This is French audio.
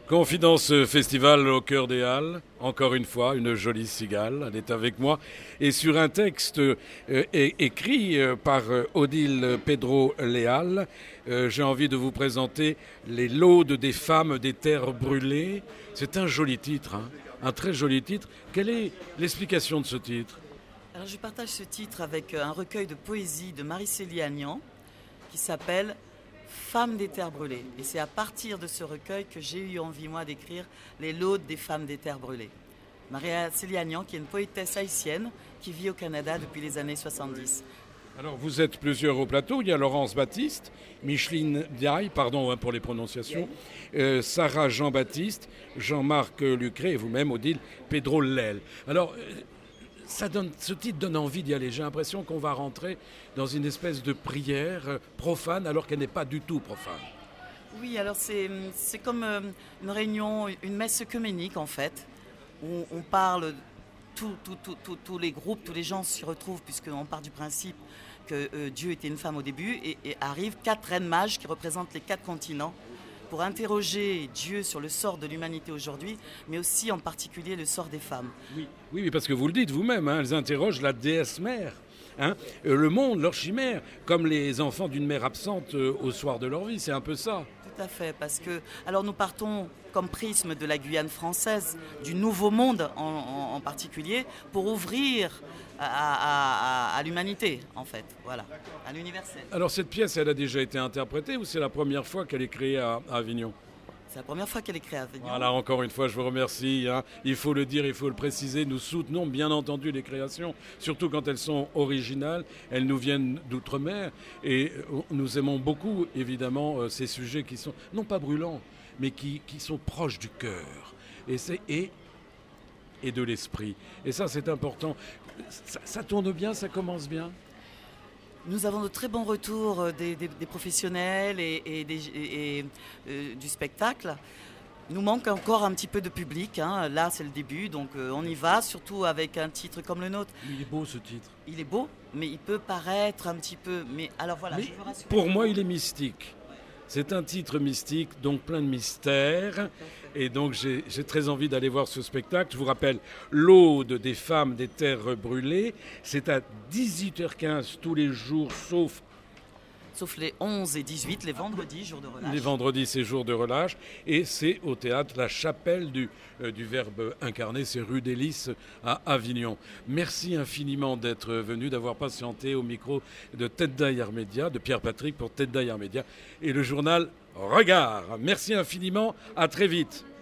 Confidence Festival au cœur des Halles, encore une fois, une jolie cigale, elle est avec moi. Et sur un texte écrit par Odile Pedro Leal, j'ai envie de vous présenter Les Laudes des femmes des terres brûlées. C'est un joli titre, hein, un très joli titre. Quelle est l'explication de ce titre? Alors je partage ce titre avec un recueil de poésie de Marie-Célie Agnan qui s'appelle Femmes des terres brûlées. Et c'est à partir de ce recueil que j'ai eu envie, moi, d'écrire Les Laudes des femmes des terres brûlées. Marie-Célie Agnan, qui est une poétesse haïtienne qui vit au Canada depuis les années 70. Alors vous êtes plusieurs au plateau, il y a Laurence Baptiste, Micheline Diaye, pardon pour les prononciations, Sarah Jean-Baptiste, Jean-Marc Lucré et vous-même Odile Pedro Leal. Alors ce titre donne envie d'y aller. J'ai l'impression qu'on va rentrer dans une espèce de prière profane alors qu'elle n'est pas du tout profane. Oui, alors c'est comme une réunion, une messe œcuménique en fait, où on parle, tous les groupes, tous les gens s'y retrouvent puisqu'on part du principe que Dieu était une femme au début et arrivent 4 reines mages qui représentent les 4 continents pour interroger Dieu sur le sort de l'humanité aujourd'hui, mais aussi en particulier le sort des femmes. Oui, parce que vous le dites vous-même, hein, elles interrogent la déesse mère, hein, le monde, leur chimère, comme les enfants d'une mère absente au soir de leur vie, c'est un peu ça. Tout à fait, parce que alors nous partons comme prisme de la Guyane française, du Nouveau Monde en particulier, pour ouvrir à l'humanité, en fait, voilà, à l'universel. Alors cette pièce, elle a déjà été interprétée ou c'est la première fois qu'elle est créée à Avignon? C'est la première fois qu'elle est créée à Avignon. Voilà, encore une fois, je vous remercie. Hein. Il faut le dire, il faut le préciser. Nous soutenons bien entendu les créations, surtout quand elles sont originales. Elles nous viennent d'outre-mer et nous aimons beaucoup, évidemment, ces sujets qui sont, non pas brûlants, mais qui sont proches du cœur et de l'esprit. Et ça, c'est important. Ça tourne bien, ça commence bien. Nous avons de très bons retours des professionnels et du spectacle. Il nous manque encore un petit peu de public, hein. Là c'est le début, donc on y va, surtout avec un titre comme le nôtre. Il est beau ce titre. Il est beau, mais il peut paraître un petit peu... Mais alors voilà, mais je veux rassurer. Pour moi, il est mystique. C'est un titre mystique, donc plein de mystères. Et donc j'ai très envie d'aller voir ce spectacle. Je vous rappelle, L'Aude des femmes des terres brûlées. C'est à 18h15 tous les jours, sauf les 11 et 18, les vendredis, jour de relâche. les vendredis, c'est jour de relâche. Et c'est au théâtre La Chapelle du Verbe incarné. C'est rue des Lys à Avignon. Merci infiniment d'être venu, d'avoir patienté au micro de Tête d'Ailleurs Média, de Pierre Patrick pour Tête d'Ailleurs Média et le journal Regard. Merci infiniment. À très vite.